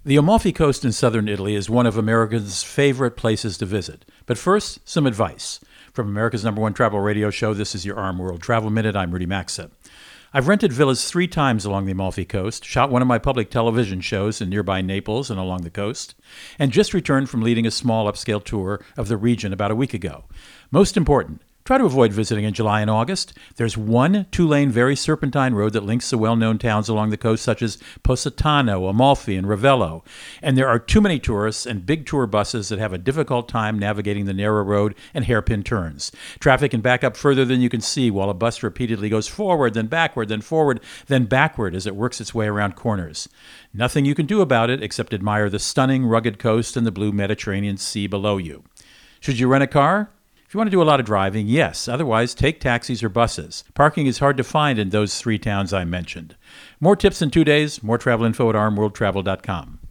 The Amalfi Coast in southern Italy is one of America's favorite places to visit. But first, some advice. From America's #1 travel radio show, this is your Arm World Travel Minute. I'm Rudy Maxa. I've rented villas 3 times along the Amalfi Coast, shot one of my public television shows in nearby Naples and along the coast, and just returned from leading a small upscale tour of the region about a week ago. Most important, try to avoid visiting in July and August. There's one 2-lane, very serpentine road that links the well-known towns along the coast, such as Positano, Amalfi, and Ravello. And there are too many tourists and big tour buses that have a difficult time navigating the narrow road and hairpin turns. Traffic can back up further than you can see while a bus repeatedly goes forward, then backward, then forward, then backward as it works its way around corners. Nothing you can do about it except admire the stunning, rugged coast and the blue Mediterranean Sea below you. Should you rent a car? If you want to do a lot of driving, yes. Otherwise, take taxis or buses. Parking is hard to find in those 3 towns I mentioned. More tips in 2 days. More travel info at armworldtravel.com.